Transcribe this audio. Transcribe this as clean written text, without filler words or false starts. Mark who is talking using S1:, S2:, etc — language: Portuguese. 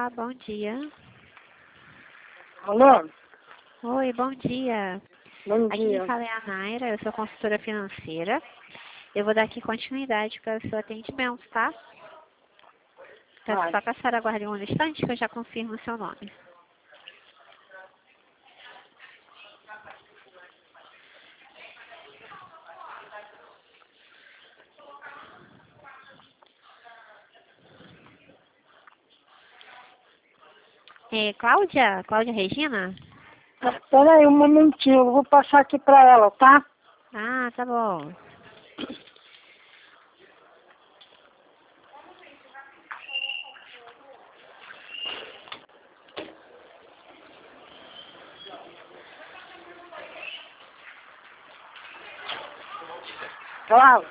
S1: Olá, bom dia.
S2: Alô?
S1: Oi, bom dia.
S2: Bom
S1: Aqui
S2: dia.
S1: quem fala é a Naira, eu sou consultora financeira. Eu vou dar aqui continuidade para o seu atendimento, tá? Peço
S2: Vai.
S1: só que a senhora aguarde um instante que eu já confirmo o seu nome. Cláudia? Cláudia Regina?
S2: Espera aí um momentinho, eu vou passar aqui pra ela, tá?
S1: Ah, tá bom.
S2: Claro.